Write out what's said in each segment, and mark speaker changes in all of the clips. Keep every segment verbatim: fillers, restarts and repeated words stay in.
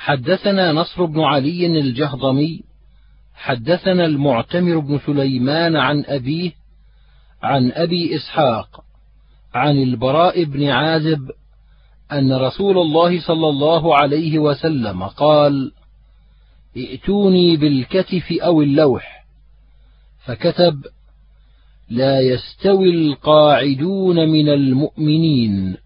Speaker 1: حدثنا نصر بن علي الجهضمي حدثنا المعتمر بن سليمان عن أبيه عن أبي إسحاق عن البراء بن عازب أن رسول الله صلى الله عليه وسلم قال: ائتوني بالكتف أو اللوح، فكتب: لا يستوي القاعدون من المؤمنين.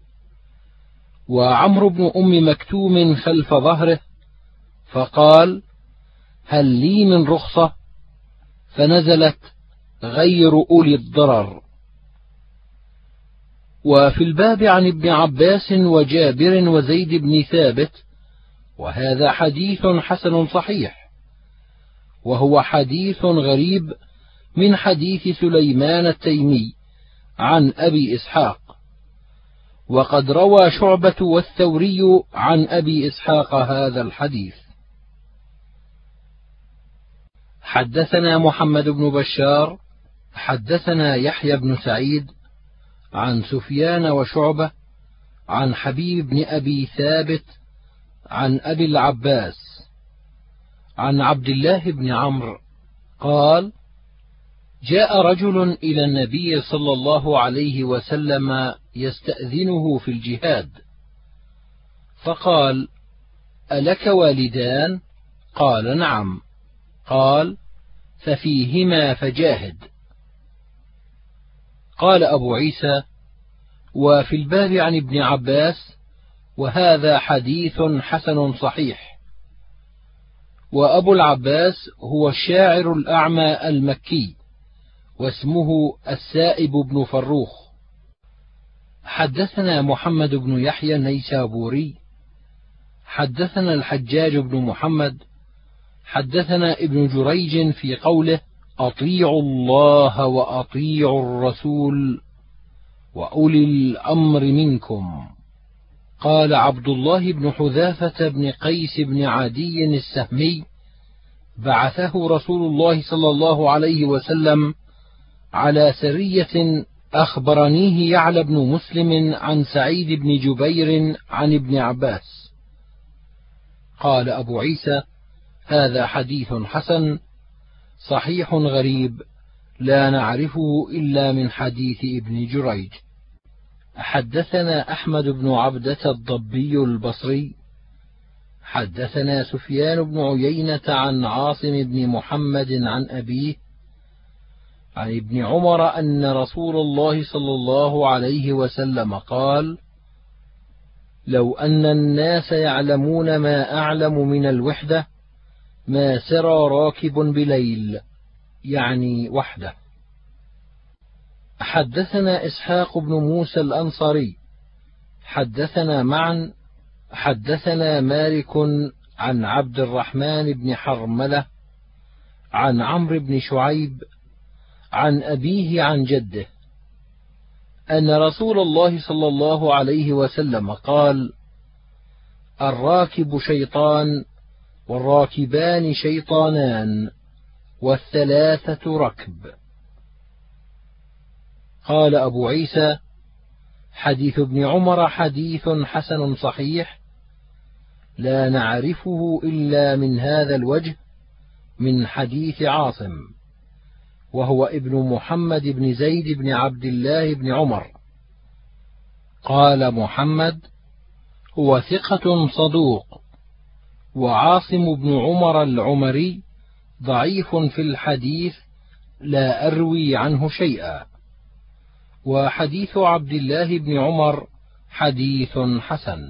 Speaker 1: وعمرو بن أم مكتوم خلف ظهره، فقال: هل لي من رخصة؟ فنزلت: غير أولي الضرر. وفي الباب عن ابن عباس وجابر وزيد بن ثابت، وهذا حديث حسن صحيح، وهو حديث غريب من حديث سليمان التيمي عن أبي إسحاق، وقد روى شعبة والثوري عن أبي إسحاق هذا الحديث. حدثنا محمد بن بشار حدثنا يحيى بن سعيد عن سفيان وشعبة عن حبيب بن أبي ثابت عن أبي العباس عن عبد الله بن عمرو قال: جاء رجل إلى النبي صلى الله عليه وسلم يستأذنه في الجهاد، فقال: ألك والدان؟ قال: نعم. قال: ففيهما فجاهد. قال أبو عيسى: وفي الباب عن ابن عباس، وهذا حديث حسن صحيح. وأبو العباس هو الشاعر الأعمى المكي، واسمه السائب بن فروخ. حدثنا محمد بن يحيى النيسابوري حدثنا الحجاج بن محمد حدثنا ابن جريج في قوله: أطيعوا الله وأطيعوا الرسول وأولي الأمر منكم. قال عبد الله بن حذافة بن قيس بن عدي السهمي: بعثه رسول الله صلى الله عليه وسلم على سرية أخبرنيه يعلى بن مسلم عن سعيد بن جبير عن ابن عباس. قال أبو عيسى: هذا حديث حسن صحيح غريب، لا نعرفه إلا من حديث ابن جريج. حدثنا أحمد بن عبدة الضبي البصري حدثنا سفيان بن عيينة عن عاصم بن محمد عن أبيه عن ابن عمر أن رسول الله صلى الله عليه وسلم قال: لو أن الناس يعلمون ما أعلم من الوحدة ما سرى راكب بليل، يعني وحده. حدثنا إسحاق بن موسى الأنصاري حدثنا معا حدثنا مالك عن عبد الرحمن بن حرملة عن عمرو بن شعيب عن أبيه عن جده أن رسول الله صلى الله عليه وسلم قال: الراكب شيطان، والراكبان شيطانان، والثلاثة ركب. قال أبو عيسى: حديث ابن عمر حديث حسن صحيح، لا نعرفه إلا من هذا الوجه من حديث عاصم، وهو ابن محمد بن زيد بن عبد الله بن عمر. قال محمد: هو ثقة صدوق. وعاصم بن عمر العمري ضعيف في الحديث، لا أروي عنه شيئا. وحديث عبد الله بن عمر حديث حسن.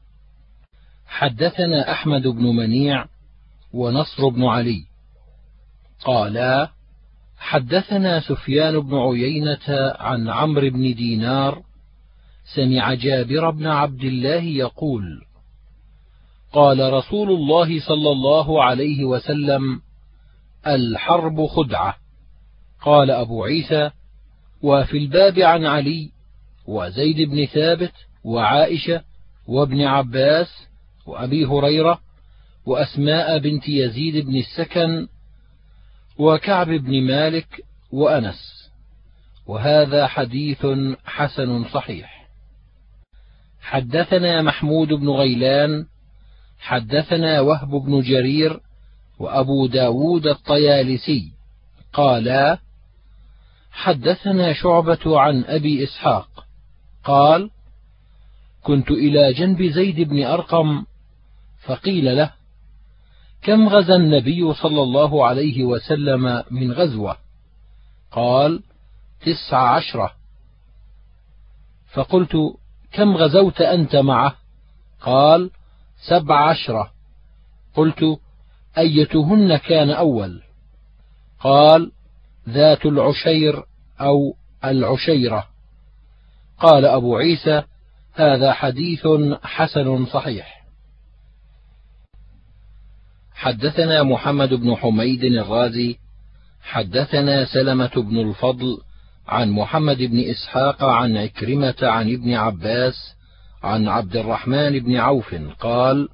Speaker 1: حدثنا أحمد بن منيع ونصر بن علي قالا: حدثنا سفيان بن عيينة عن عمرو بن دينار سمع جابر بن عبد الله يقول: قال رسول الله صلى الله عليه وسلم: الحرب خدعة. قال أبو عيسى: وفي الباب عن علي وزيد بن ثابت وعائشة وابن عباس وأبي هريرة وأسماء بنت يزيد بن السكن وكعب بن مالك وأنس، وهذا حديث حسن صحيح. حدثنا محمود بن غيلان حدثنا وهب بن جرير وأبو داود الطيالسي قالا حدثنا شعبة عن أبي إسحاق قال كنت إلى جنب زيد بن أرقم فقيل له كم غزا النبي صلى الله عليه وسلم من غزوة؟ قال تسع عشرة. فقلت كم غزوت أنت معه؟ قال سبع عشرة. قلت أيتهن كان أول؟ قال ذات العشير أو العشيرة. قال أبو عيسى هذا حديث حسن صحيح. حدثنا محمد بن حميد الرازي حدثنا سلمة بن الفضل عن محمد بن إسحاق عن عكرمة عن ابن عباس عن عبد الرحمن بن عوف قال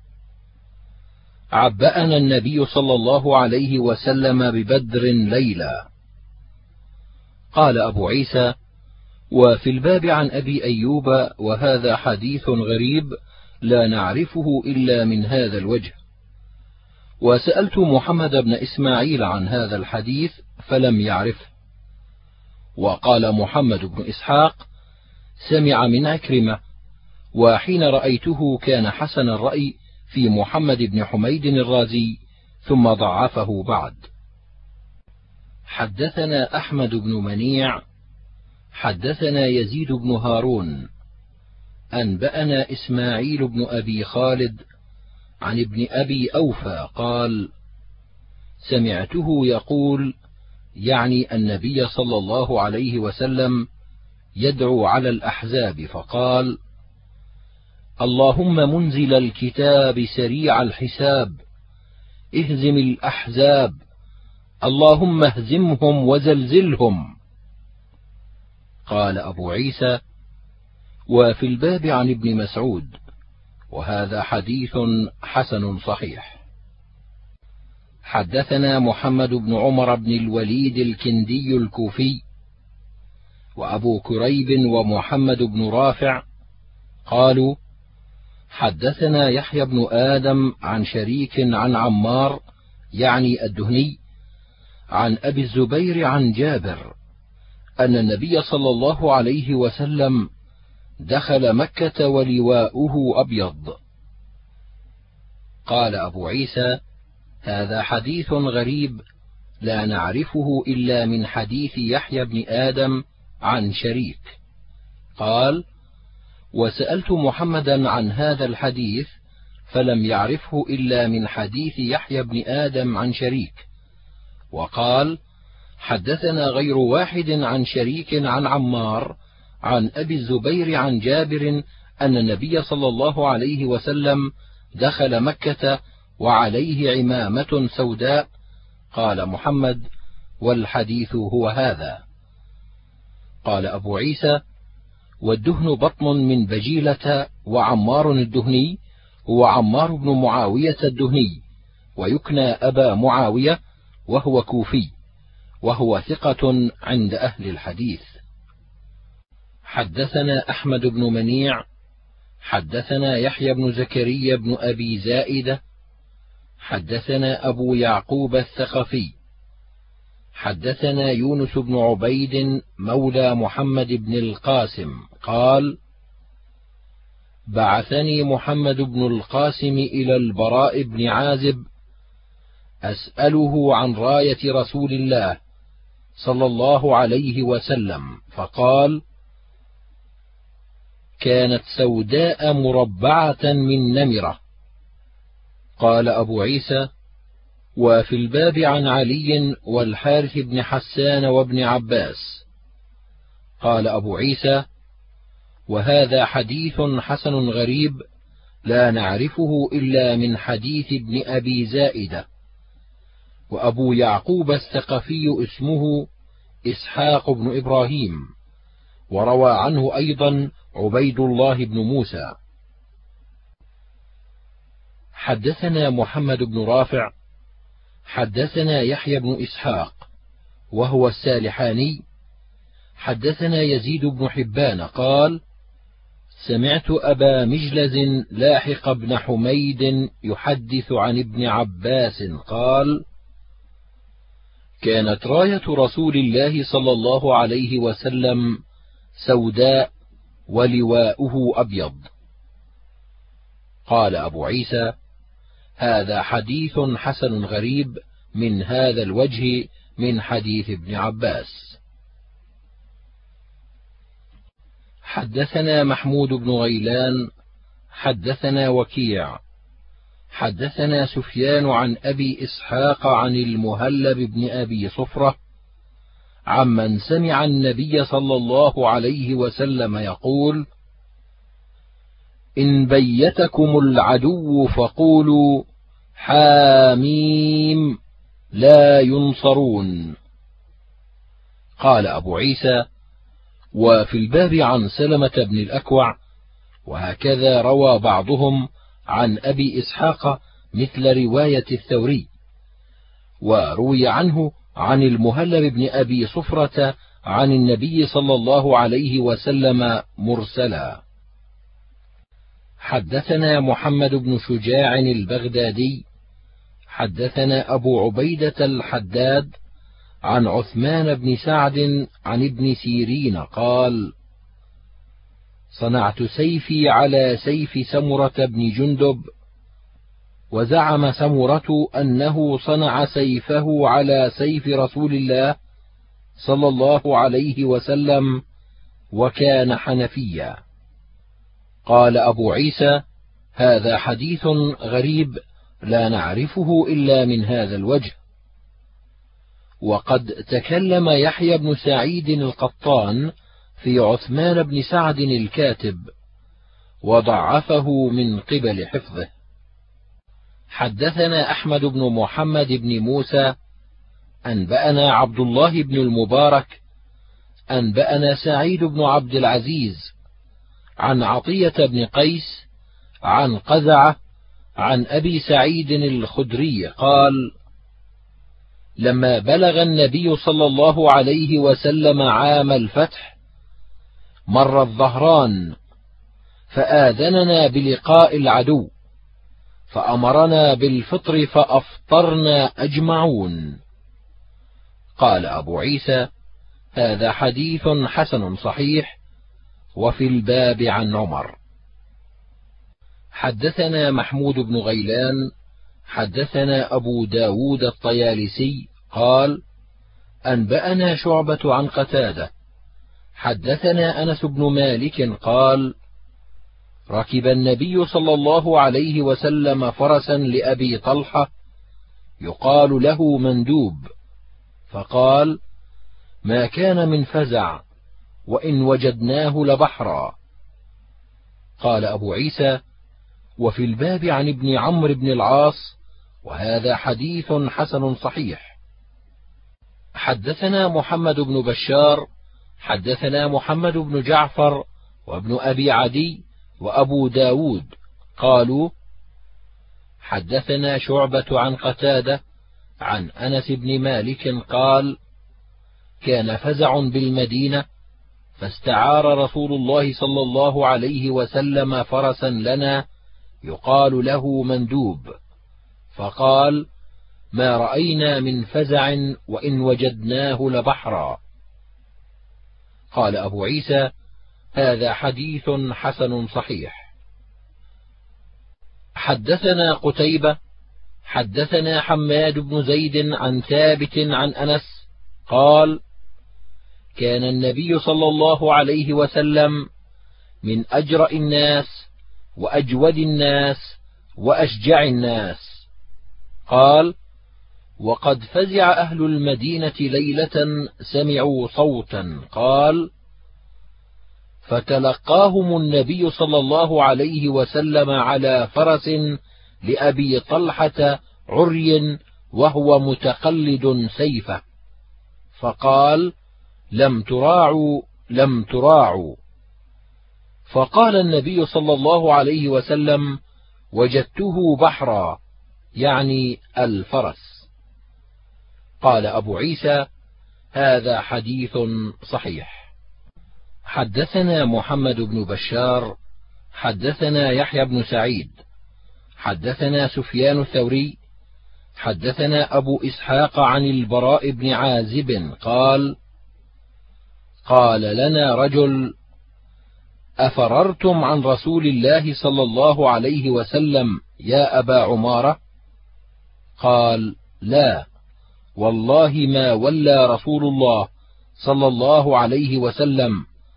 Speaker 1: عبأنا النبي صلى الله عليه وسلم ببدر ليلا. قال أبو عيسى وفي الباب عن أبي أيوب وهذا حديث غريب لا نعرفه إلا من هذا الوجه. وسألت محمد بن إسماعيل عن هذا الحديث فلم يعرفه. وقال محمد بن إسحاق سمع من عكرمة، وحين رأيته كان حسن الرأي في محمد بن حميد الرازي ثم ضعفه بعد. حدثنا أحمد بن منيع حدثنا يزيد بن هارون أنبأنا إسماعيل بن أبي خالد عن ابن أبي أوفى قال سمعته يقول يعني النبي صلى الله عليه وسلم يدعو على الأحزاب فقال اللهم منزل الكتاب سريع الحساب اهزم الأحزاب اللهم اهزمهم وزلزلهم. قال أبو عيسى وفي الباب عن ابن مسعود وهذا حديث حسن صحيح. حدثنا محمد بن عمر بن الوليد الكندي الكوفي وأبو كريب ومحمد بن رافع قالوا حدثنا يحيى بن آدم عن شريك عن عمار يعني الدهني عن أبي الزبير عن جابر أن النبي صلى الله عليه وسلم دخل مكة ولواؤه أبيض. قال أبو عيسى هذا حديث غريب لا نعرفه إلا من حديث يحيى بن آدم عن شريك. قال وسألت محمدا عن هذا الحديث فلم يعرفه إلا من حديث يحيى بن آدم عن شريك. وقال حدثنا غير واحد عن شريك عن عمار عن أبي الزبير عن جابر أن النبي صلى الله عليه وسلم دخل مكة وعليه عمامة سوداء. قال محمد والحديث هو هذا. قال أبو عيسى والدهن بطن من بجيلة وعمار الدهني هو عمار بن معاوية الدهني ويكنى أبا معاوية وهو كوفي وهو ثقة عند أهل الحديث. حدثنا أحمد بن منيع حدثنا يحيى بن زكريا بن أبي زائدة حدثنا أبو يعقوب الثقفي حدثنا يونس بن عبيد مولى محمد بن القاسم قال بعثني محمد بن القاسم إلى البراء بن عازب أسأله عن راية رسول الله صلى الله عليه وسلم فقال كانت سوداء مربعة من نمرة. قال أبو عيسى وفي الباب عن علي والحارث بن حسان وابن عباس. قال أبو عيسى وهذا حديث حسن غريب لا نعرفه إلا من حديث ابن أبي زائدة. وأبو يعقوب الثقفي اسمه إسحاق بن إبراهيم وروى عنه أيضا عبيد الله بن موسى. حدثنا محمد بن رافع حدثنا يحيى بن إسحاق وهو السالحاني حدثنا يزيد بن حبان قال سمعت أبا مجلز لاحق بن حميد يحدث عن ابن عباس قال: كانت راية رسول الله صلى الله عليه وسلم سوداء ولواؤه أبيض. قال أبو عيسى: هذا حديث حسن غريب من هذا الوجه من حديث ابن عباس. حدثنا محمود بن غيلان حدثنا وكيع حدثنا سفيان عن أبي إسحاق عن المهلب بن أبي صفرة عمن سمع النبي صلى الله عليه وسلم يقول: إن بيتكم العدو فقولوا حاميم لا ينصرون. قال أبو عيسى: وفي الباب عن سلمة بن الأكوع، وهكذا روى بعضهم عن أبي إسحاق مثل رواية الثوري، وروي عنه عن المهلب بن أبي صفرة عن النبي صلى الله عليه وسلم مرسلا. حدثنا محمد بن شجاع البغدادي حدثنا أبو عبيدة الحداد عن عثمان بن سعد عن ابن سيرين قال: صنعت سيفي على سيف سمرة بن جندب، وزعم سمرة أنه صنع سيفه على سيف رسول الله صلى الله عليه وسلم وكان حنفيا. قال أبو عيسى: هذا حديث غريب لا نعرفه إلا من هذا الوجه. وقد تكلم يحيى بن سعيد القطان في عثمان بن سعد الكاتب وضعفه من قبل حفظه. حدثنا أحمد بن محمد بن موسى أنبأنا عبد الله بن المبارك أنبأنا سعيد بن عبد العزيز عن عطية بن قيس عن قزعة عن أبي سعيد الخدري قال: لما بلغ النبي صلى الله عليه وسلم عام الفتح مر الظهران فآذننا بلقاء العدو، فأمرنا بالفطر فأفطرنا أجمعون. قال أبو عيسى: هذا حديث حسن صحيح، وفي الباب عن عمر. حدثنا محمود بن غيلان حدثنا أبو داود الطيالسي قال: أنبأنا شعبة عن قتادة حدثنا أنس بن مالك قال: ركب النبي صلى الله عليه وسلم فرسا لأبي طلحة يقال له مندوب، فقال: ما كان من فزع، وإن وجدناه لبحرا. قال أبو عيسى: وفي الباب عن ابن عمرو بن العاص، وهذا حديث حسن صحيح. حدثنا محمد بن بشار حدثنا محمد بن جعفر وابن أبي عدي وأبو داود قالوا: حدثنا شعبة عن قتادة عن أنس بن مالك قال: كان فزع بالمدينة، فاستعار رسول الله صلى الله عليه وسلم فرسا لنا يقال له مندوب، فقال: ما رأينا من فزع، وإن وجدناه لبحرا. قال أبو عيسى: هذا حديث حسن صحيح. حدثنا قتيبة حدثنا حماد بن زيد عن ثابت عن أنس قال: كان النبي صلى الله عليه وسلم من أجرأ الناس وأجود الناس وأشجع الناس. قال: وقد فزع أهل المدينة ليلة سمعوا صوتا، قال: فتلقاهم النبي صلى الله عليه وسلم على فرس لأبي طلحة عري وهو متقلد سيفه، فقال: لم تراعوا لم تراعوا. فقال النبي صلى الله عليه وسلم: وجدته بحرا، يعني الفرس. قال أبو عيسى: هذا حديث صحيح. حدثنا محمد بن بشار حدثنا يحيى بن سعيد حدثنا سفيان الثوري حدثنا أبو إسحاق عن البراء بن عازب قال: قال لنا رجل: أفررتم عن رسول الله صلى الله عليه وسلم يا أبا عمارة؟ قال: لا، والله ما ولى رسول الله صلى الله عليه وسلم،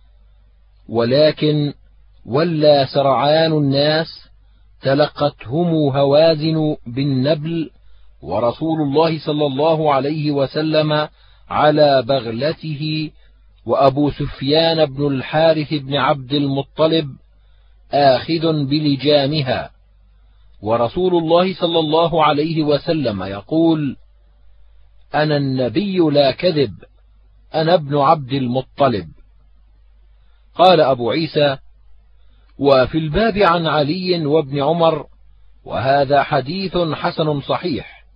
Speaker 1: ولكن ولى سرعان الناس تلقتهم هوازن بالنبل، ورسول الله صلى الله عليه وسلم على بغلته، وأبو سفيان بن الحارث بن عبد المطلب آخذ بلجامها، ورسول الله صلى الله عليه وسلم يقول: أنا النبي لا كذب، أنا ابن عبد المطلب. قال أبو عيسى: وفي الباب عن علي وابن عمر، وهذا حديث حسن صحيح.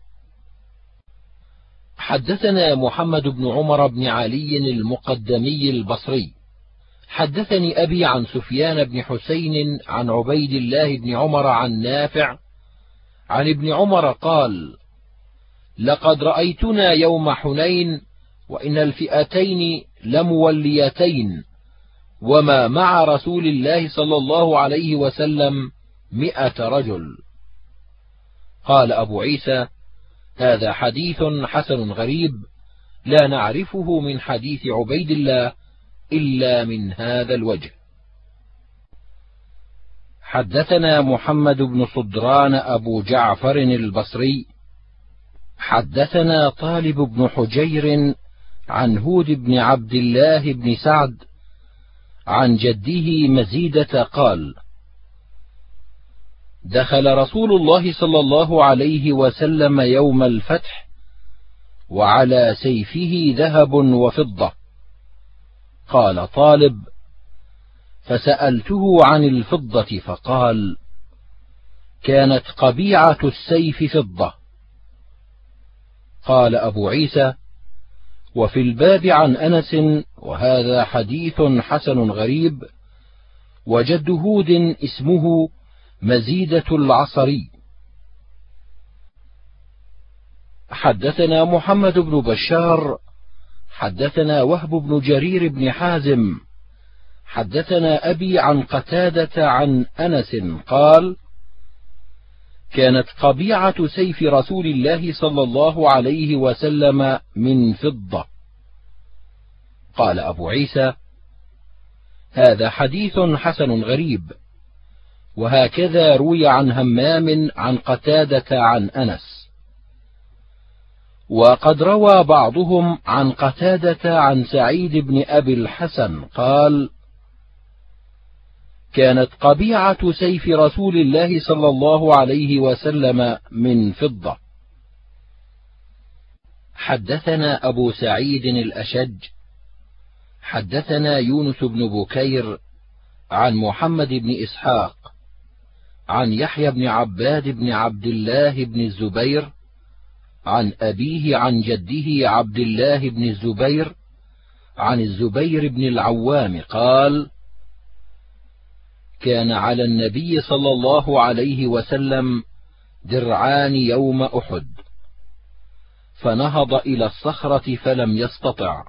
Speaker 1: حدثنا محمد بن عمر بن علي المقدمي البصري حدثني أبي عن سفيان بن حسين عن عبيد الله بن عمر عن نافع عن ابن عمر قال: لقد رأيتنا يوم حنين وإن الفئتين لموليتين، وما مع رسول الله صلى الله عليه وسلم مئة رجل. قال أبو عيسى: هذا حديث حسن غريب، لا نعرفه من حديث عبيد الله إلا من هذا الوجه. حدثنا محمد بن صدران أبو جعفر البصري حدثنا طالب بن حجير عن هود بن عبد الله بن سعد عن جده مزيدة قال: دخل رسول الله صلى الله عليه وسلم يوم الفتح وعلى سيفه ذهب وفضة. قال طالب: فسألته عن الفضة فقال: كانت قبيعة السيف فضة. قال أبو عيسى: وفي الباب عن أنس، وهذا حديث حسن غريب، وجد هود اسمه مزيدة العصري. حدثنا محمد بن بشار حدثنا وهب بن جرير بن حازم حدثنا أبي عن قتادة عن أنس قال: كانت قبيعة سيف رسول الله صلى الله عليه وسلم من فضة. قال أبو عيسى: هذا حديث حسن غريب، وهكذا روي عن همام عن قتادة عن أنس. وقد روى بعضهم عن قتادة عن سعيد بن أبي الحسن قال: كانت قبيعة سيف رسول الله صلى الله عليه وسلم من فضة. حدثنا أبو سعيد الأشج حدثنا يونس بن بكير عن محمد بن إسحاق عن يحيى بن عباد بن عبد الله بن الزبير عن أبيه عن جده عبد الله بن الزبير عن الزبير بن العوام قال: كان على النبي صلى الله عليه وسلم درعان يوم أحد، فنهض إلى الصخرة فلم يستطع،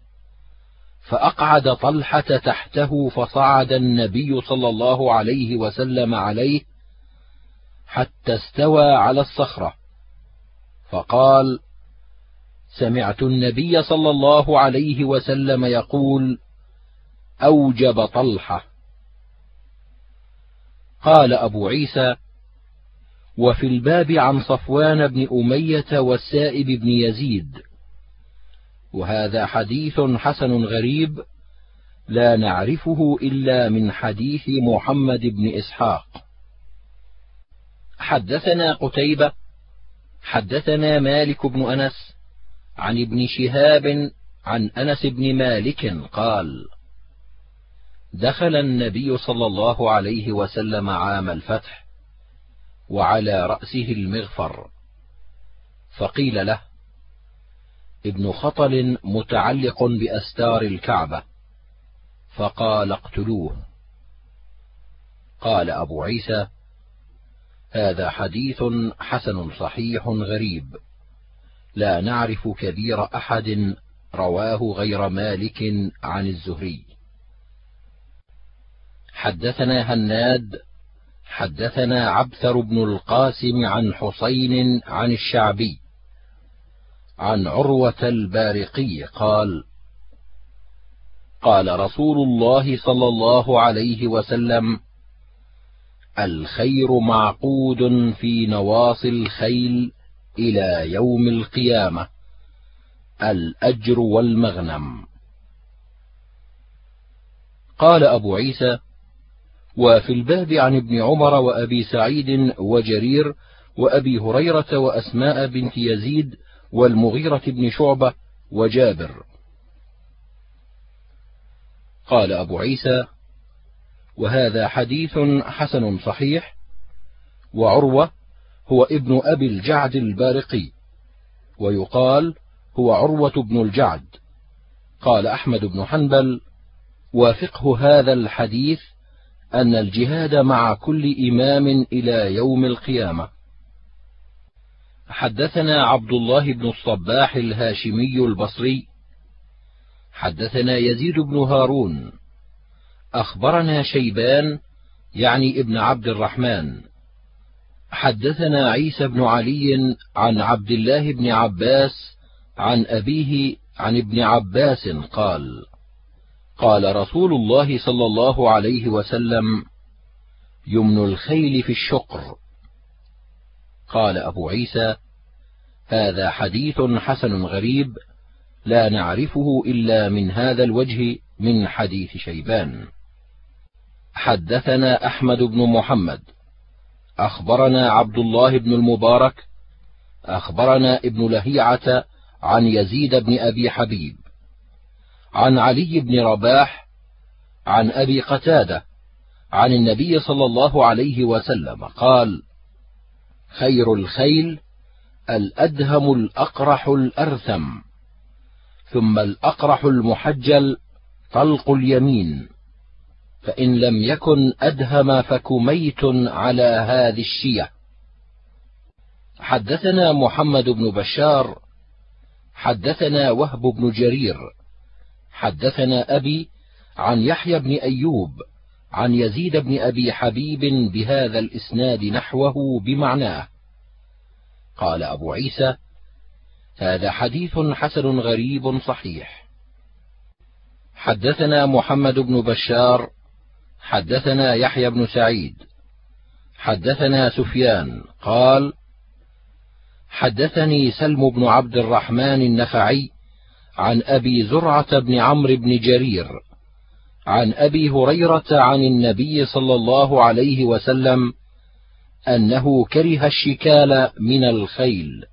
Speaker 1: فأقعد طلحة تحته، فصعد النبي صلى الله عليه وسلم عليه حتى استوى على الصخرة، فقال: سمعت النبي صلى الله عليه وسلم يقول: أوجب طلحة. قال أبو عيسى: وفي الباب عن صفوان بن أمية والسائب بن يزيد، وهذا حديث حسن غريب، لا نعرفه إلا من حديث محمد بن إسحاق. حدثنا قتيبة حدثنا مالك بن أنس عن ابن شهاب عن أنس بن مالك قال: دخل النبي صلى الله عليه وسلم عام الفتح وعلى رأسه المغفر، فقيل له: ابن خطل متعلق بأستار الكعبة، فقال: اقتلوه. قال أبو عيسى: هذا حديث حسن صحيح غريب، لا نعرف كبير أحد رواه غير مالك عن الزهري. حدثنا هناد حدثنا عبثر بن القاسم عن حسين عن الشعبي عن عروة البارقي قال: قال رسول الله صلى الله عليه وسلم: الخير معقود في نواصي الخيل إلى يوم القيامة، الأجر والمغنم. قال أبو عيسى: وفي الباب عن ابن عمر وأبي سعيد وجرير وأبي هريرة وأسماء بنت يزيد والمغيرة بن شعبة وجابر. قال أبو عيسى: وهذا حديث حسن صحيح. وعروة هو ابن أبي الجعد البارقي، ويقال هو عروة بن الجعد. قال أحمد بن حنبل: وفقه هذا الحديث أن الجهاد مع كل إمام إلى يوم القيامة. حدثنا عبد الله بن الصباح الهاشمي البصري حدثنا يزيد بن هارون أخبرنا شيبان يعني ابن عبد الرحمن حدثنا عيسى بن علي عن عبد الله بن عباس عن أبيه عن ابن عباس قال: قال رسول الله صلى الله عليه وسلم: يمن الخيل في الشقر. قال أبو عيسى: هذا حديث حسن غريب، لا نعرفه إلا من هذا الوجه من حديث شيبان. حدثنا أحمد بن محمد أخبرنا عبد الله بن المبارك أخبرنا ابن لهيعة عن يزيد بن أبي حبيب عن علي بن رباح عن أبي قتادة عن النبي صلى الله عليه وسلم قال: خير الخيل الأدهم الأقرح الأرثم، ثم الأقرح المحجل طلق اليمين، فإن لم يكن أدهم فكميت على هذه الشية. حدثنا محمد بن بشار حدثنا وهب بن جرير حدثنا أبي عن يحيى بن أيوب عن يزيد بن أبي حبيب بهذا الإسناد نحوه بمعناه. قال أبو عيسى: هذا حديث حسن غريب صحيح. حدثنا محمد بن بشار حدثنا يحيى بن سعيد حدثنا سفيان قال: حدثني سلم بن عبد الرحمن النخعي عن أبي زرعة بن عمرو بن جرير عن أبي هريرة عن النبي صلى الله عليه وسلم أنه كره الشكال من الخيل.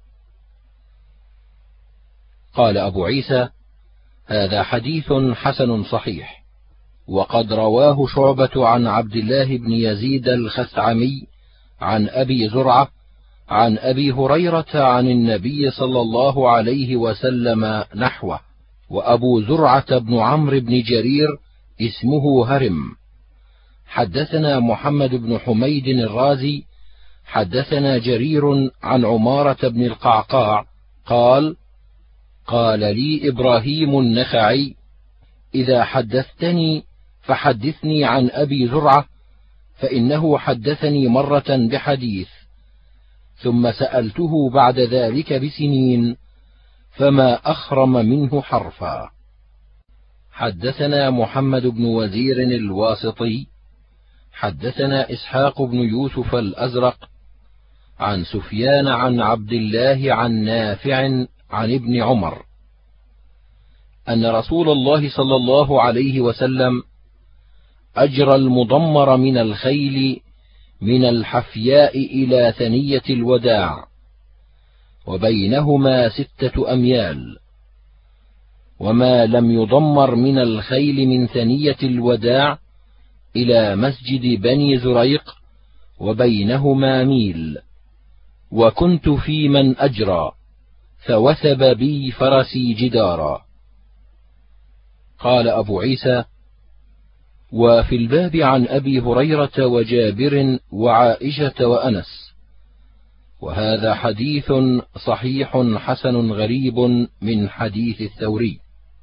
Speaker 1: قال أبو عيسى: هذا حديث حسن صحيح، وقد رواه شعبة عن عبد الله بن يزيد الخثعمي عن أبي زرعة عن أبي هريرة عن النبي صلى الله عليه وسلم نحوه. وأبو زرعة بن عمرو بن جرير اسمه هرم. حدثنا محمد بن حميد الرازي حدثنا جرير عن عمارة بن القعقاع قال: قال لي إبراهيم النخعي: إذا حدثتني فحدثني عن أبي زرعة، فإنه حدثني مرة بحديث، ثم سألته بعد ذلك بسنين فما أخرم منه حرفا. حدثنا محمد بن وزير الواسطي حدثنا إسحاق بن يوسف الأزرق عن سفيان عن عبد الله عن نافع عن ابن عمر أن رسول الله صلى الله عليه وسلم أجرى المضمر من الخيل من الحفياء إلى ثنية الوداع، وبينهما ستة أميال، وما لم يضمر من الخيل من ثنية الوداع إلى مسجد بني زريق وبينهما ميل، وكنت في من أجرى، فوثب بي فرسي جدارا. قال أبو عيسى: وفي الباب عن أبي هريرة وجابر وعائشة وأنس. وهذا حديث صحيح حسن غريب من حديث الثوري.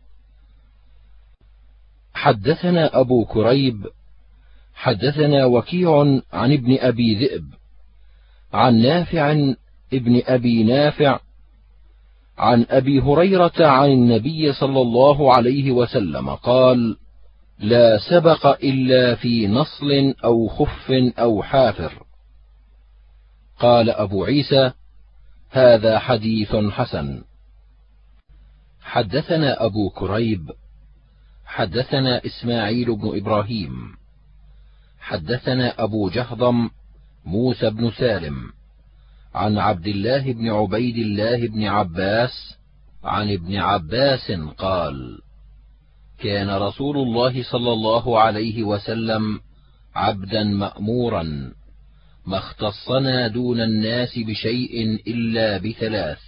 Speaker 1: حدثنا أبو كريب حدثنا وكيع عن ابن أبي ذئب عن نافع ابن أبي نافع عن أبي هريرة عن النبي صلى الله عليه وسلم قال: لا سبق إلا في نصل أو خف أو حافر. قال أبو عيسى: هذا حديث حسن. حدثنا أبو كريب حدثنا إسماعيل بن إبراهيم حدثنا أبو جهضم موسى بن سالم عن عبد الله بن عبيد الله بن عباس عن ابن عباس قال: كان رسول الله صلى الله عليه وسلم عبدا مأمورا، ما اختصنا دون الناس بشيء إلا بثلاث: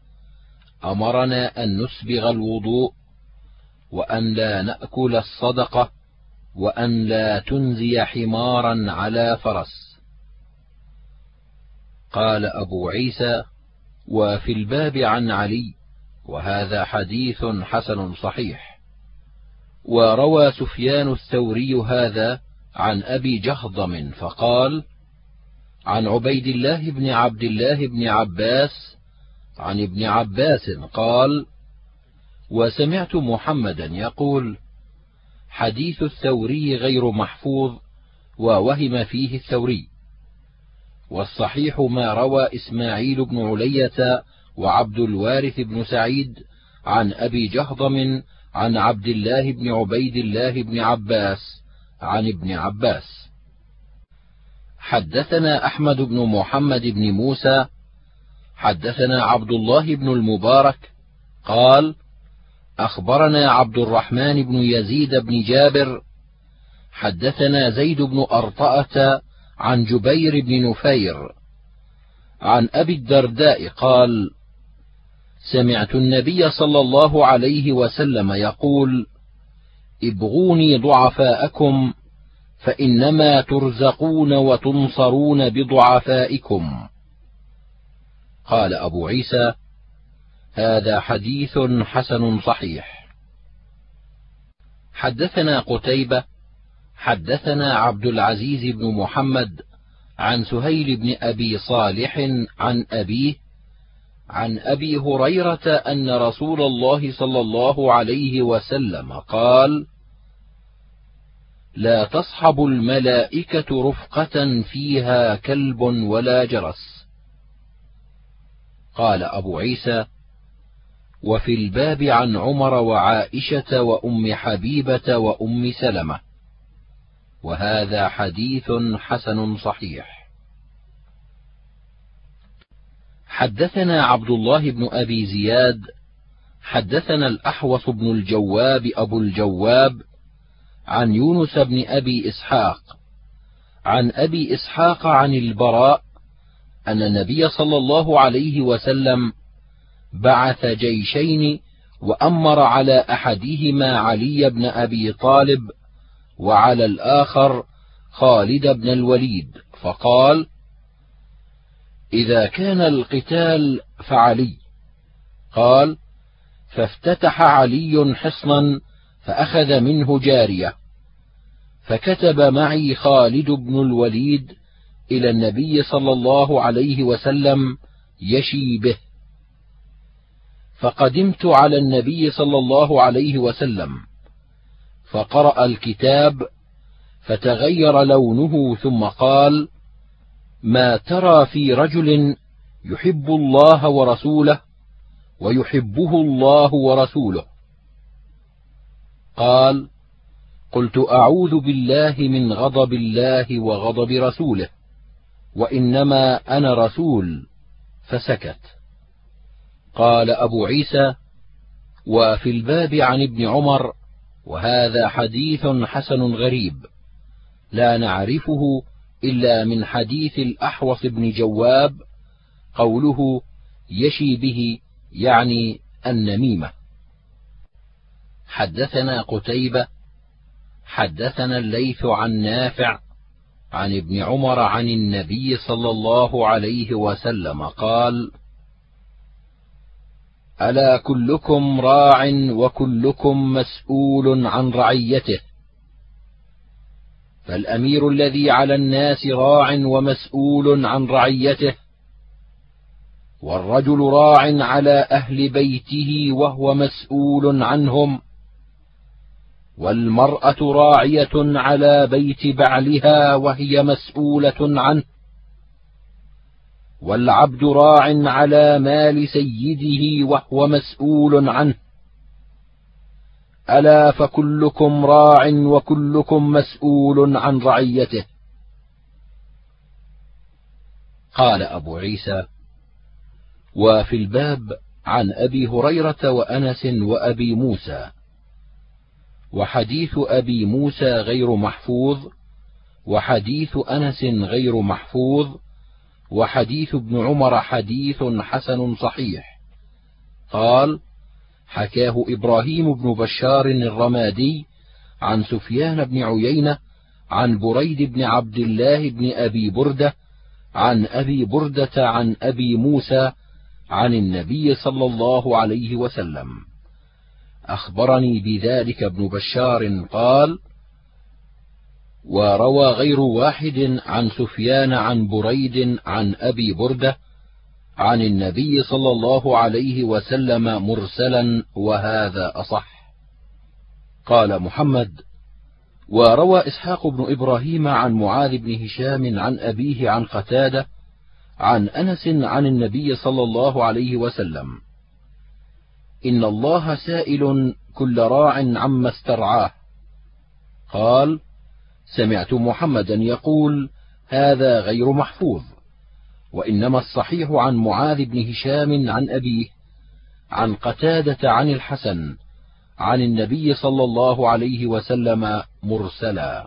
Speaker 1: أمرنا أن نسبغ الوضوء، وأن لا نأكل الصدقة، وأن لا تنزي حمارا على فرس. قال أبو عيسى: وفي الباب عن علي، وهذا حديث حسن صحيح. وروى سفيان الثوري هذا عن أبي جهضم فقال: عن عبيد الله بن عبد الله بن عباس عن ابن عباس قال: وسمعت محمدا يقول: حديث الثوري غير محفوظ، ووهم فيه الثوري. والصحيح ما روى إسماعيل بن علية وعبد الوارث بن سعيد عن أبي جهضم عن عبد الله بن عبيد الله بن عباس عن ابن عباس. حدثنا أحمد بن محمد بن موسى حدثنا عبد الله بن المبارك قال: أخبرنا عبد الرحمن بن يزيد بن جابر حدثنا زيد بن أرطأة عن جبير بن نفير عن أبي الدرداء قال: سمعت النبي صلى الله عليه وسلم يقول: ابغوني ضعفاءكم، فإنما ترزقون وتنصرون بضعفائكم. قال أبو عيسى: هذا حديث حسن صحيح. حدثنا قتيبة حدثنا عبد العزيز بن محمد عن سهيل بن أبي صالح عن أبيه عن أبي هريرة أن رسول الله صلى الله عليه وسلم قال: لا تصحب الملائكة رفقة فيها كلب ولا جرس. قال أبو عيسى: وفي الباب عن عمر وعائشة وأم حبيبة وأم سلمة. وهذا حديث حسن صحيح. حدثنا عبد الله بن أبي زياد حدثنا الأحوص بن الجواب أبو الجواب عن يونس بن أبي إسحاق عن أبي إسحاق عن البراء أن النبي صلى الله عليه وسلم بعث جيشين، وأمر على أحدهما علي بن أبي طالب، وعلى الآخر خالد بن الوليد، فقال: إذا كان القتال فعلي. قال: فافتتح علي حصنا فأخذ منه جارية، فكتب معي خالد بن الوليد إلى النبي صلى الله عليه وسلم يشي به. فقدمت على النبي صلى الله عليه وسلم، فقرأ الكتاب فتغير لونه، ثم قال: ما ترى في رجل يحب الله ورسوله ويحبه الله ورسوله؟ قال: قلت: أعوذ بالله من غضب الله وغضب رسوله، وإنما أنا رسول. فسكت. قال أبو عيسى: وفي الباب عن ابن عمر، وهذا حديث حسن غريب، لا نعرفه إلا من حديث الأحوص بن جواب، قوله يشي به يعني النميمة. حدثنا قتيبة حدثنا الليث عن نافع عن ابن عمر عن النبي صلى الله عليه وسلم قال: ألا كلكم راع وكلكم مسؤول عن رعيته، فالأمير الذي على الناس راع ومسؤول عن رعيته، والرجل راع على أهل بيته وهو مسؤول عنهم، والمرأة راعية على بيت بعلها وهي مسؤولة عنه، والعبد راع على مال سيده وهو مسؤول عنه. ألا فكلكم راع وكلكم مسؤول عن رعيته. قال أبو عيسى: وفي الباب عن أبي هريرة وأنس وأبي موسى. وحديث أبي موسى غير محفوظ، وحديث أنس غير محفوظ، وحديث ابن عمر حديث حسن صحيح. قال: حكاه إبراهيم بن بشار الرمادي عن سفيان بن عيينة عن بريد بن عبد الله بن أبي بردة عن أبي بردة عن أبي موسى عن النبي صلى الله عليه وسلم. أخبرني بذلك ابن بشار قال: وروى غير واحد عن سفيان عن بريد عن أبي بردة عن النبي صلى الله عليه وسلم مرسلا، وهذا أصح. قال محمد: وروى إسحاق بن إبراهيم عن معاذ بن هشام عن أبيه عن قتادة عن أنس عن النبي صلى الله عليه وسلم: إن الله سائل كل راع عما استرعاه. قال: سمعت محمدا يقول: هذا غير محفوظ، وإنما الصحيح عن معاذ بن هشام عن أبيه عن قتادة عن الحسن عن النبي صلى الله عليه وسلم مرسلا.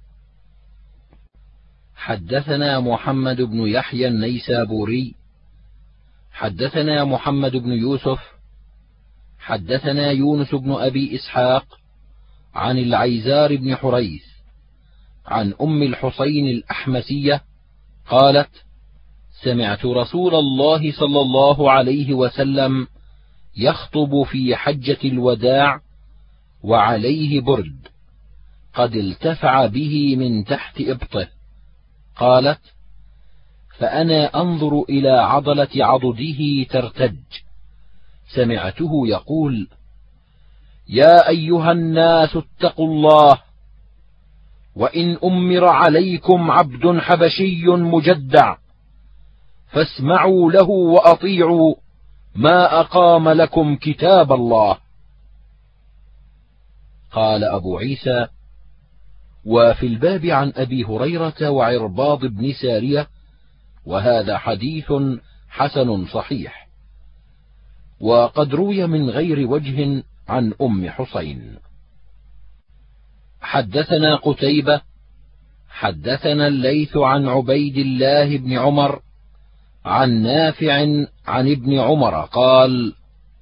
Speaker 1: حدثنا محمد بن يحيى النيسابوري حدثنا محمد بن يوسف حدثنا يونس بن أبي إسحاق عن العيزار بن حريث عن أم الحسين الأحمسية قالت: سمعت رسول الله صلى الله عليه وسلم يخطب في حجة الوداع وعليه برد قد التفع به من تحت إبطه. قالت: فأنا أنظر إلى عضلة عضده ترتج، سمعته يقول: يا أيها الناس اتقوا الله، وإن أمر عليكم عبد حبشي مجدع فاسمعوا له وأطيعوا ما أقام لكم كتاب الله. قال أبو عيسى: وفي الباب عن أبي هريرة وعرباض بن سارية، وهذا حديث حسن صحيح، وقد روي من غير وجه عن أم حسين. حدثنا قتيبة حدثنا الليث عن عبيد الله بن عمر عن نافع عن ابن عمر قال: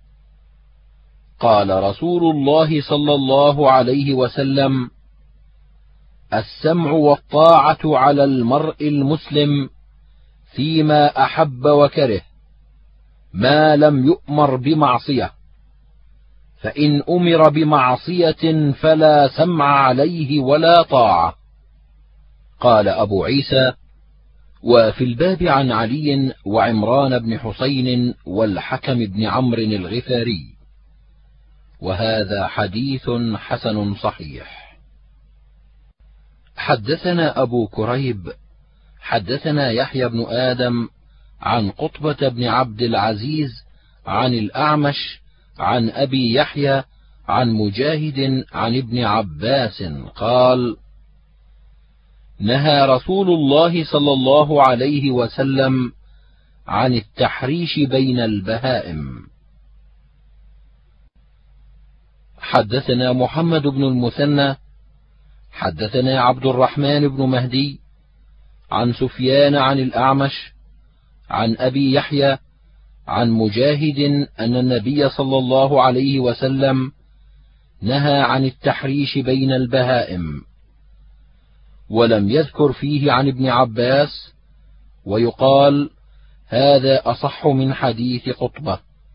Speaker 1: قال رسول الله صلى الله عليه وسلم: السمع والطاعة على المرء المسلم فيما أحب وكره، ما لم يؤمر بمعصية، فإن أمر بمعصية فلا سمع عليه ولا طاعة. قال أبو عيسى: وفي الباب عن علي وعمران بن حسين والحكم بن عمرو الغفاري، وهذا حديث حسن صحيح. حدثنا أبو كريب حدثنا يحيى بن آدم عن قطبة بن عبد العزيز عن الأعمش عن أبي يحيى عن مجاهد عن ابن عباس قال: نهى رسول الله صلى الله عليه وسلم عن التحريش بين البهائم. حدثنا محمد بن المثنى حدثنا عبد الرحمن بن مهدي عن سفيان عن الأعمش عن أبي يحيى عن مجاهد أن النبي صلى الله عليه وسلم نهى عن التحريش بين البهائم، ولم يذكر فيه عن ابن عباس، ويقال هذا أصح من حديث قطبة.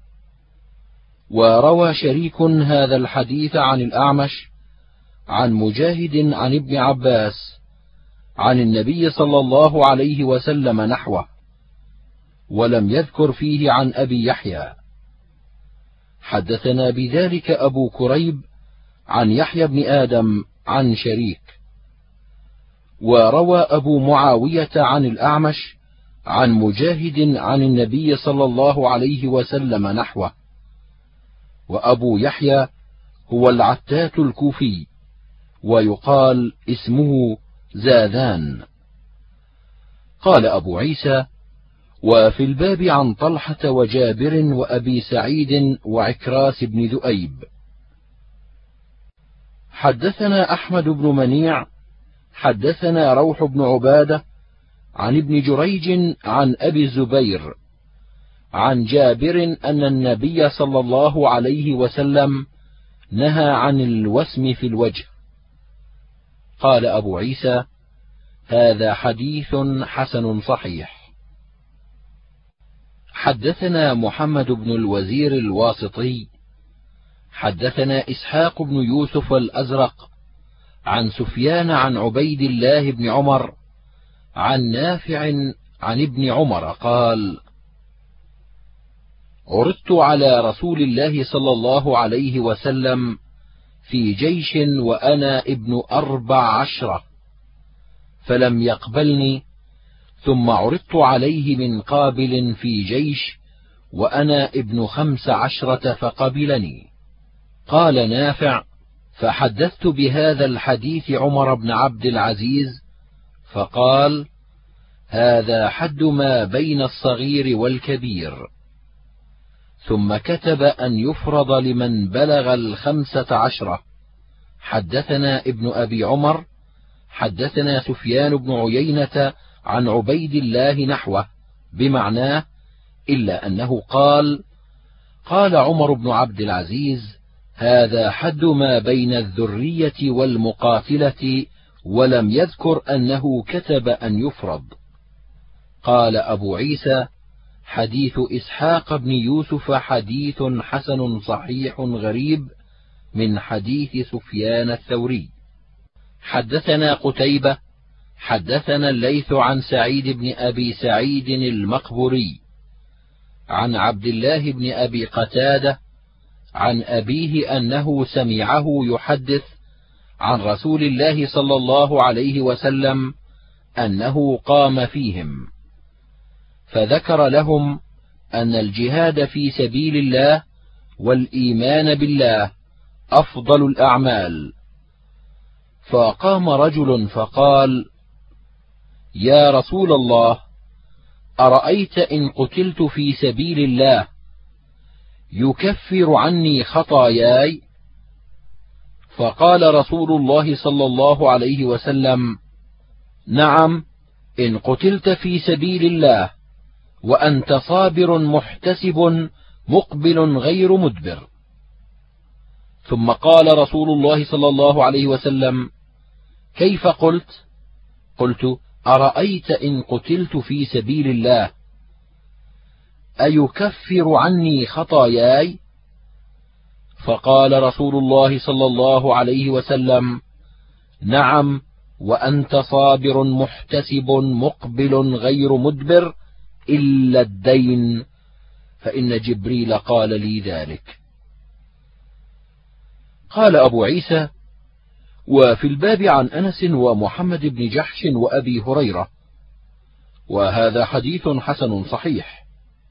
Speaker 1: وروى شريك هذا الحديث عن الأعمش عن مجاهد عن ابن عباس عن النبي صلى الله عليه وسلم نحوه، ولم يذكر فيه عن أبي يحيى. حدثنا بذلك أبو كريب عن يحيى بن آدم عن شريك. وروى أبو معاوية عن الأعمش عن مجاهد عن النبي صلى الله عليه وسلم نحوه. وأبو يحيى هو العتات الكوفي، ويقال اسمه زاذان. قال أبو عيسى: وفي الباب عن طلحة وجابر وأبي سعيد وعكراس بن ذؤيب. حدثنا أحمد بن منيع حدثنا روح بن عبادة عن ابن جريج عن أبي الزبير عن جابر أن النبي صلى الله عليه وسلم نهى عن الوسم في الوجه. قال أبو عيسى: هذا حديث حسن صحيح. حدثنا محمد بن الوزير الواسطي حدثنا إسحاق بن يوسف الأزرق عن سفيان عن عبيد الله بن عمر عن نافع عن ابن عمر قال: عرضت على رسول الله صلى الله عليه وسلم في جيش وأنا ابن أربع عشرة فلم يقبلني، ثم عرضت عليه من قابل في جيش وأنا ابن خمس عشرة فقبلني. قال نافع: فحدثت بهذا الحديث عمر بن عبد العزيز فقال: هذا حد ما بين الصغير والكبير. ثم كتب أن يفرض لمن بلغ الخمسة عشرة. حدثنا ابن أبي عمر حدثنا سفيان بن عيينة عن عبيد الله نحوه بمعناه، إلا أنه قال: قال عمر بن عبد العزيز: هذا حد ما بين الذرية والمقاتلة، ولم يذكر أنه كتب أن يفرض. قال أبو عيسى: حديث إسحاق بن يوسف حديث حسن صحيح غريب من حديث سفيان الثوري. حدثنا قتيبة حدثنا الليث عن سعيد بن أبي سعيد المقبري عن عبد الله بن أبي قتادة عن أبيه أنه سمعه يحدث عن رسول الله صلى الله عليه وسلم أنه قام فيهم فذكر لهم أن الجهاد في سبيل الله والإيمان بالله أفضل الأعمال. فقام رجل فقال: يا رسول الله، أرأيت إن قتلت في سبيل الله يكفر عني خطاياي؟ فقال رسول الله صلى الله عليه وسلم: نعم، إن قتلت في سبيل الله وأنت صابر محتسب مقبل غير مدبر. ثم قال رسول الله صلى الله عليه وسلم: كيف قلت؟ قلت: أرأيت إن قتلت في سبيل الله أيكفر عني خطاياي؟ فقال رسول الله صلى الله عليه وسلم: نعم، وأنت صابر محتسب مقبل غير مدبر إلا الدين، فإن جبريل قال لي ذلك. قال أبو عيسى: وفي الباب عن أنس ومحمد بن جحش وأبي هريرة، وهذا حديث حسن صحيح.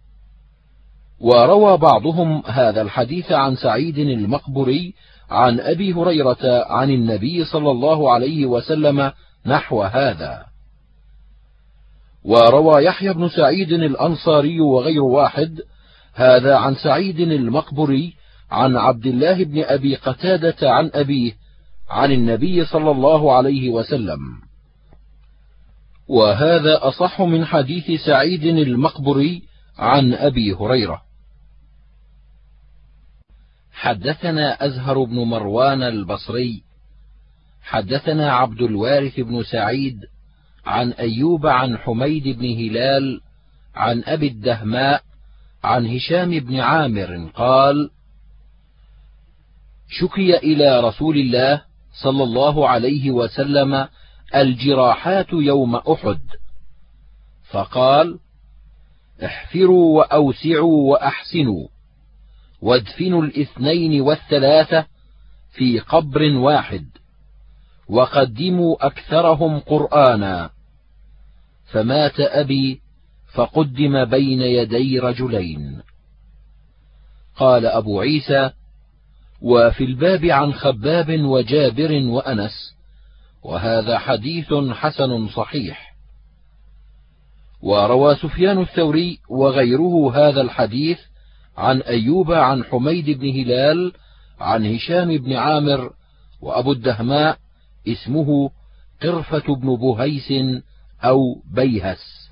Speaker 1: وروى بعضهم هذا الحديث عن سعيد المقبري عن أبي هريرة عن النبي صلى الله عليه وسلم نحو هذا. وروى يحيى بن سعيد الأنصاري وغير واحد هذا عن سعيد المقبري عن عبد الله بن أبي قتادة عن أبيه عن النبي صلى الله عليه وسلم، وهذا أصح من حديث سعيد المقبري عن أبي هريرة. حدثنا أزهر بن مروان البصري حدثنا عبد الوارث بن سعيد عن أيوب عن حميد بن هلال عن أبي الدهماء عن هشام بن عامر قال: شكي إلى رسول الله صلى الله عليه وسلم الجراحات يوم أحد، فقال: احفروا وأوسعوا وأحسنوا، وادفنوا الاثنين والثلاثة في قبر واحد، وقدموا أكثرهم قرآنا. فمات أبي فقدم بين يدي رجلين. قال أبو عيسى: وفي الباب عن خباب وجابر وأنس، وهذا حديث حسن صحيح. وروى سفيان الثوري وغيره هذا الحديث عن أيوب عن حميد بن هلال عن هشام بن عامر، وأبو الدهماء اسمه قرفة بن بهيس أو بيهس.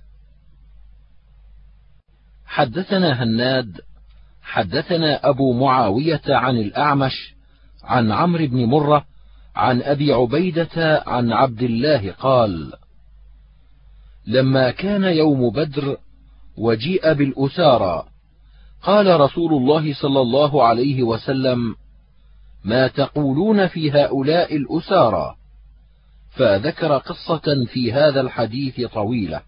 Speaker 1: حدثنا هناد حدثنا أبو معاوية عن الأعمش عن عمرو بن مرة عن أبي عبيدة عن عبد الله قال: لما كان يوم بدر وجيء بالأسارى، قال رسول الله صلى الله عليه وسلم: ما تقولون في هؤلاء الأسارى؟ فذكر قصة في هذا الحديث طويلة.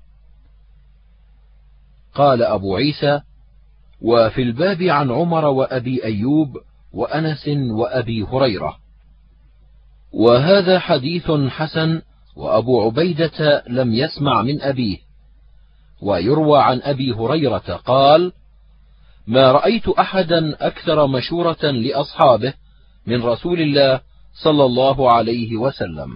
Speaker 1: قال أبو عيسى: وفي الباب عن عمر وأبي أيوب وأنس وأبي هريرة. وهذا حديث حسن، وأبو عبيدة لم يسمع من أبيه. ويروى عن أبي هريرة قال: ما رأيت أحدا أكثر مشورة لأصحابه من رسول الله صلى الله عليه وسلم.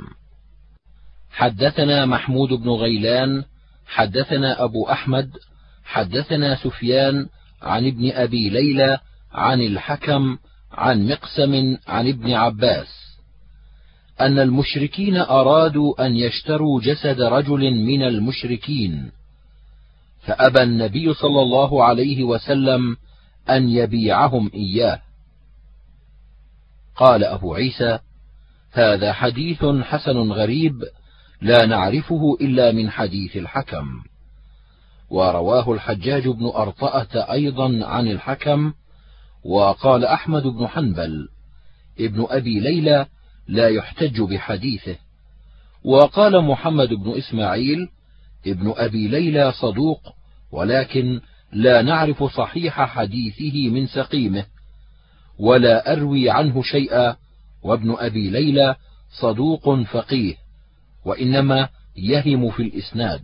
Speaker 1: حدثنا محمود بن غيلان حدثنا أبو أحمد حدثنا سفيان عن ابن أبي ليلى عن الحكم عن مقسم عن ابن عباس أن المشركين أرادوا أن يشتروا جسد رجل من المشركين، فأبى النبي صلى الله عليه وسلم أن يبيعهم إياه. قال أبو عيسى: هذا حديث حسن غريب لا نعرفه إلا من حديث الحكم. ورواه الحجاج بن أرطأة أيضا عن الحكم. وقال أحمد بن حنبل: ابن أبي ليلى لا يحتج بحديثه. وقال محمد بن إسماعيل: ابن أبي ليلى صدوق، ولكن لا نعرف صحيح حديثه من سقيمه، ولا أروي عنه شيئا، وابن أبي ليلى صدوق فقيه، وإنما يهم في الإسناد.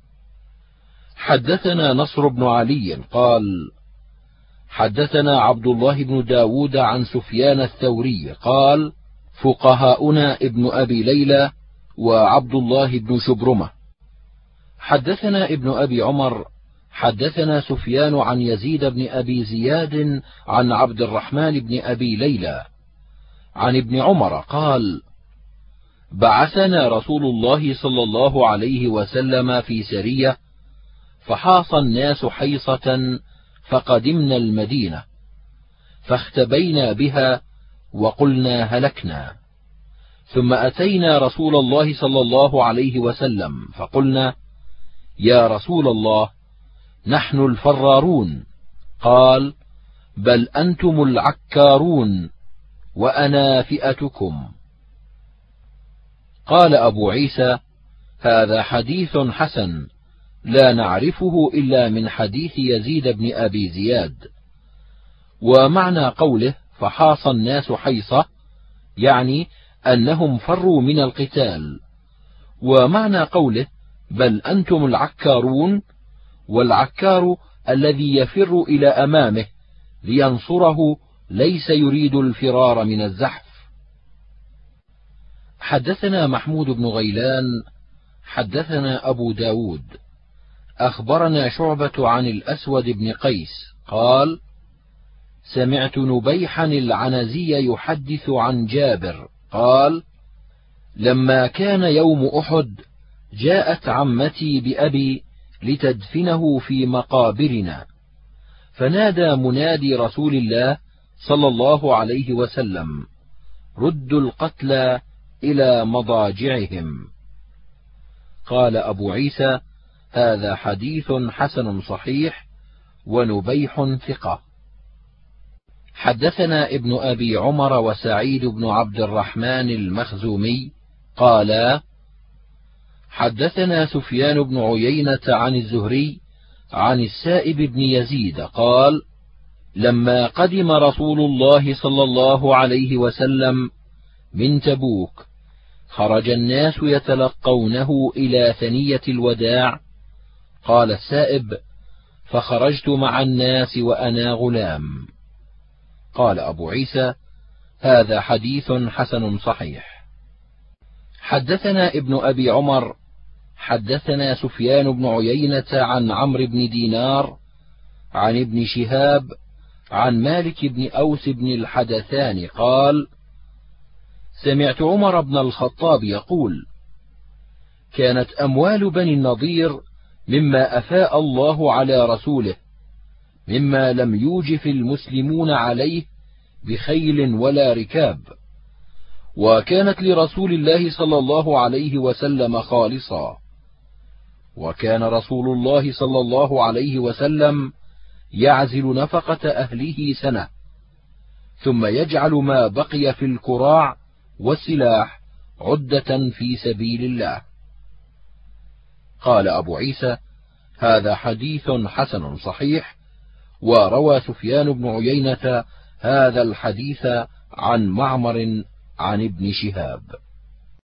Speaker 1: حدثنا نصر بن علي قال: حدثنا عبد الله بن داود عن سفيان الثوري قال: فقهاؤنا ابن أبي ليلى وعبد الله بن شبرمة. حدثنا ابن أبي عمر حدثنا سفيان عن يزيد بن أبي زياد عن عبد الرحمن بن أبي ليلى عن ابن عمر قال: بعثنا رسول الله صلى الله عليه وسلم في سرية، فحاص الناس حيصة، فقدمنا المدينة، فاختبينا بها وقلنا هلكنا، ثم أتينا رسول الله صلى الله عليه وسلم فقلنا: يا رسول الله، نحن الفرارون. قال: بل أنتم العكارون، وأنا فئتكم. قال أبو عيسى: هذا حديث حسن لا نعرفه إلا من حديث يزيد بن أبي زياد. ومعنى قوله فحاص الناس حيصة يعني أنهم فروا من القتال، ومعنى قوله بل أنتم العكارون، والعكار الذي يفر إلى أمامه لينصره ليس يريد الفرار من الزحف. حدثنا محمود بن غيلان حدثنا أبو داود أخبرنا شعبة عن الأسود بن قيس قال: سمعت نبيحا العنزي يحدث عن جابر قال: لما كان يوم أحد جاءت عمتي بأبي لتدفنه في مقابرنا، فنادى منادي رسول الله صلى الله عليه وسلم: ردوا القتلى إلى مضاجعهم. قال أبو عيسى: هذا حديث حسن صحيح، ونبيح ثقة. حدثنا ابن أبي عمر وسعيد بن عبد الرحمن المخزومي قالا: حدثنا سفيان بن عيينة عن الزهري عن السائب بن يزيد قال: لما قدم رسول الله صلى الله عليه وسلم من تبوك خرج الناس يتلقونه إلى ثنية الوداع. قال السائب: فخرجت مع الناس وأنا غلام. قال أبو عيسى: هذا حديث حسن صحيح. حدثنا ابن أبي عمر حدثنا سفيان بن عيينة عن عمرو بن دينار عن ابن شهاب عن مالك بن أوس بن الحدثان قال: سمعت عمر بن الخطاب يقول: كانت أموال بني النضير مما أفاء الله على رسوله، مما لم يوجف المسلمون عليه بخيل ولا ركاب، وكانت لرسول الله صلى الله عليه وسلم خالصا. وكان رسول الله صلى الله عليه وسلم يعزل نفقة أهله سنة، ثم يجعل ما بقي في الكراع والسلاح عدة في سبيل الله. قال أبو عيسى: هذا حديث حسن صحيح. وروى سفيان بن عيينة هذا الحديث عن معمر عن ابن شهاب.